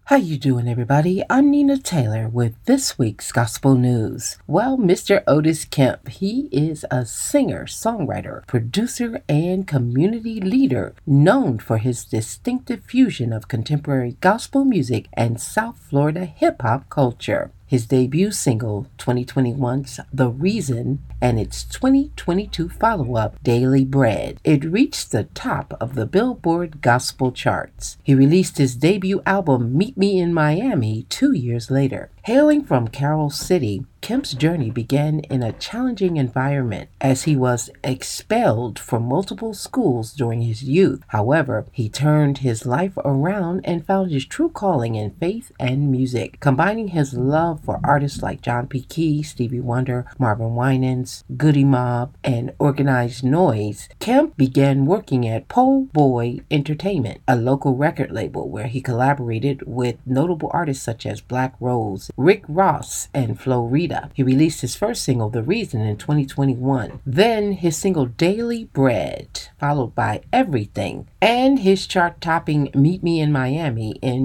How you doing, everybody? I'm Nina Taylor with this week's Gospel News. Well, Mr. Otis Kemp, he is a singer, songwriter, producer, and community leader known for his distinctive fusion of contemporary gospel music and South Florida hip-hop culture. His debut single, 2021's The Reason, and its 2022 follow-up, Daily Bread. It reached the top of the Billboard Gospel charts. He released his debut album, Meet Me in Miami, 2 years later. Hailing from Carol City, Kemp's journey began in a challenging environment as he was expelled from multiple schools during his youth. However, he turned his life around and found his true calling in faith and music, combining his love for artists like John P. Kee, Stevie Wonder, Marvin Winans, Goody Mob, and Organized Noise. Kemp began working at Po' Boy Entertainment, a local record label where he collaborated with notable artists such as Black Rose, Rick Ross, and Flo Rida. He released his first single, The Reason, in 2021. Then his single, Daily Bread, followed by Everything, and his chart-topping Meet Me in Miami in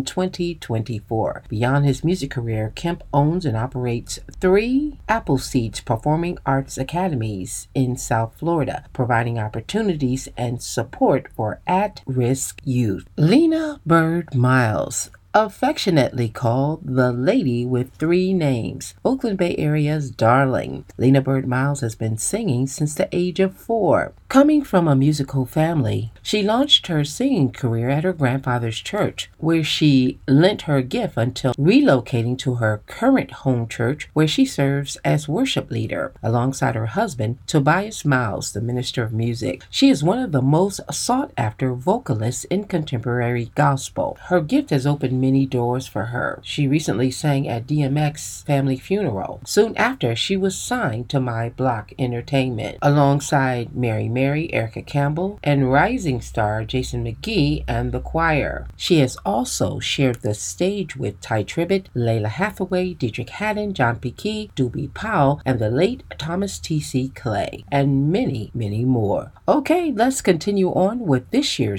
2024. Beyond his music career, Kemp owns and operates 3 Appleseeds Performing Arts Academies in South Florida, providing opportunities and support for at-risk youth. Lena Bird Miles, affectionately called the Lady with 3 Names, Oakland Bay Area's darling. Lena Bird Miles has been singing since the age of 4. Coming from a musical family, she launched her singing career at her grandfather's church, where she lent her gift until relocating to her current home church, where she serves as worship leader alongside her husband, Tobias Miles, the minister of music. She is one of the most sought-after vocalists in contemporary gospel. Her gift has opened many doors for her. She recently sang at DMX's family funeral. Soon after, she was signed to My Block Entertainment alongside Mary, Erica Campbell, and rising star Jason McGee and the choir. She has also shared the stage with Ty Tribbett, Layla Hathaway, Dietrich Haddon, John P. Kee, Doobie Powell, and the late Thomas T.C. Clay, and many, many more. Okay, let's continue on with this year's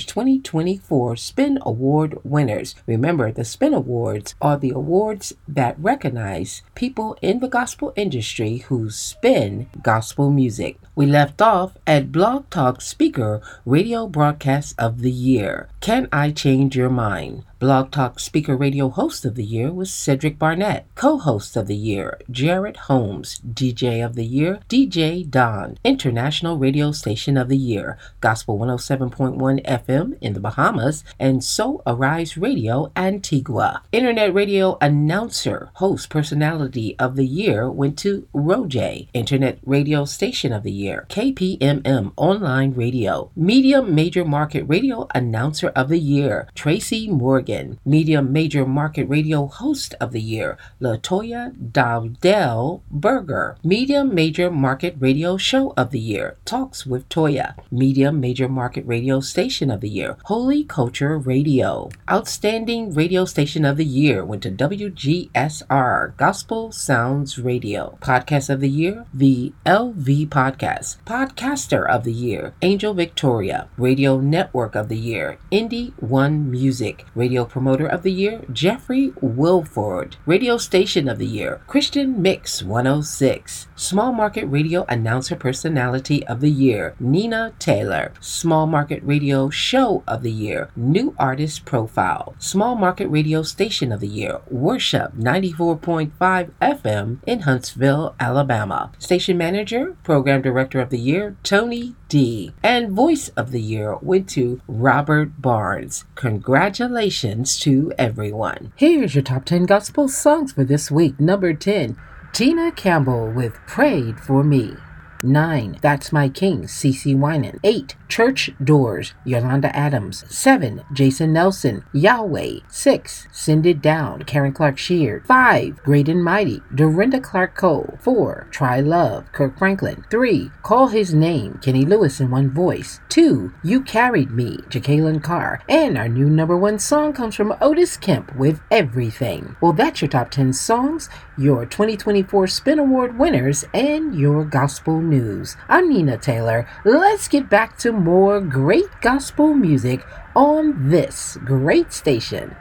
2024 Spin Award winners. Remember, the Spin Awards are the awards that recognize people in the gospel industry who spin gospel music. We left off at Blog Talk Speaker Radio Broadcast of the Year. Can I Change Your Mind? Blog Talk Speaker Radio Host of the Year was Cedric Barnett. Co-Host of the Year, Jarrett Holmes. DJ of the Year, DJ Don. International Radio Station of the Year, Gospel 107.1 FM in the Bahamas, and So Arise Radio, Antigua. Internet Radio Announcer, Host Personality of the Year went to Roje. Internet Radio Station of the Year, KPMM Online Radio. Medium Major Market Radio Announcer of the Year, Tracy Morgan. Medium Major Market Radio Host of the Year, Latoya Dowdell Berger. Medium Major Market Radio Show of the Year, Talks with Toya. Medium Major Market Radio Station of the Year, Holy Culture Radio. Outstanding Radio Station of the Year went to WGSR, Gospel Sounds Radio. Podcast of the Year, the LV Podcast. Podcaster of the Year, Angel Victoria. Radio Network of the Year, Indie One Music. Radio Promoter of the Year, Jeffrey Wilford. Radio Station of the Year, Christian Mix 106. Small Market Radio Announcer Personality of the Year, Nina Taylor. Small Market Radio Show of the Year, New Artist Profile. Small Market Radio Station of the Year, Worship 94.5 FM in Huntsville, Alabama. Station Manager, Program Director of the Year, Tony D. And Voice of the Year went to Robert Barnes. Congratulations to everyone. Here's your top 10 gospel songs for this week. Number 10, Tina Campbell with Prayed for Me. 9, That's My King, CeCe Winans. 8, Church Doors, Yolanda Adams. 7, Jason Nelson, Yahweh. 6, Send It Down, Karen Clark Sheard. 5, Great and Mighty, Dorinda Clark Cole. 4, Try Love, Kirk Franklin. 3, Call His Name, Kenny Lewis in One Voice. 2, You Carried Me, Jacqueline Carr. And our new number 1 song comes from Otis Kemp with Everything. Well, that's your top 10 songs, your 2024 Spin Award winners, and your gospel news. I'm Nina Taylor. Let's get back to more great gospel music on this great station.